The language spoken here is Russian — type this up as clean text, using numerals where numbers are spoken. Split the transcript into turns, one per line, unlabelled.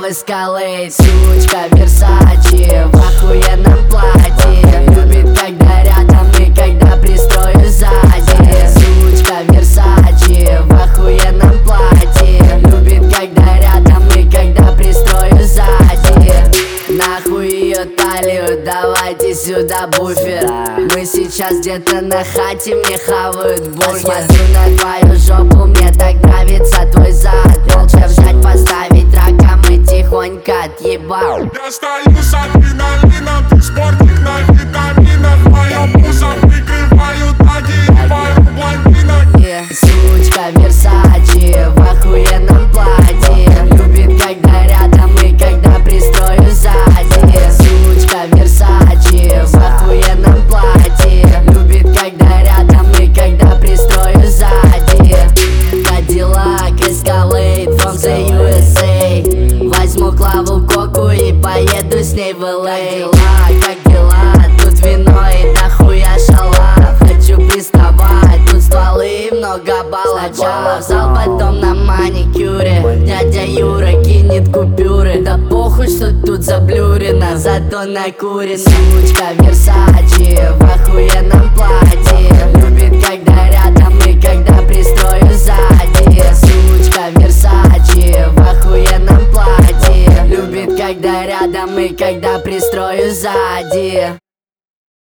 в Escalade. Сучка Versace в охуенном платье, любит, когда рядом и когда пристрою сзади. Сучка Versace в охуенном платье, любит, когда рядом и когда пристрою сзади. Нахуй ее талию, давайте сюда буфер. Мы сейчас где-то на хате, мне хавают бургер. Смотрю на твою жопу, мне так нравится твой зад. Молча взять, поставить раком и тихонько отъебал.
Я стою с адреналином, ты спортик на витаминах. Моё пузо прикрываю таги и пару блондинок.
Сучка Versace в охуенном платье, любит, когда рядом и когда пристрою сзади. Сучка Versace в охуенном платье, любит, когда рядом и когда пристрою сзади. Cadillac Escalade from the USA. Возьму Клаву Коку и поеду с ней в LA. Как дела? Тут вино и дохуя шалав. Хочу приставать, тут стволы и много баллов. Сначала в зал, потом на маникюре. Дядя Юра кинет купюры. Да похуй, что тут заблюрено, зато накурено. Сучка Versace в охуенном платье, любит, когда рядом и когда пристрою сзади. Сучка Versace в охуенном платье, любит, когда рядом и когда пристрою сзади.